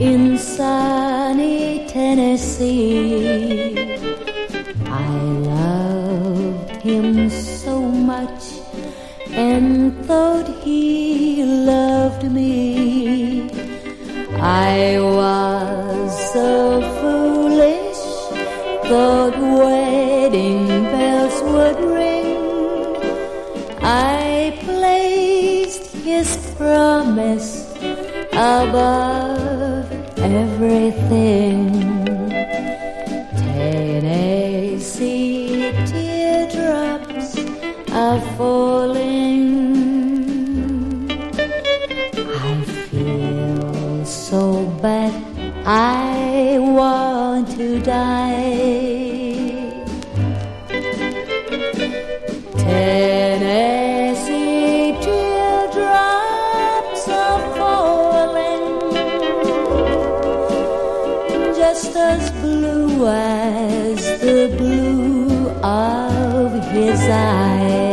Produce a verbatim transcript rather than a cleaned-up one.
in sunny Tennessee. I loved him so much and thought he loved me. I was so foolish, thought wedding bells would ring. I placed his promise above everything. Tennessee teardrops are falling. I feel so bad, I want to die. Tennessee teardrops are falling, just as blue as the blue of his eyes.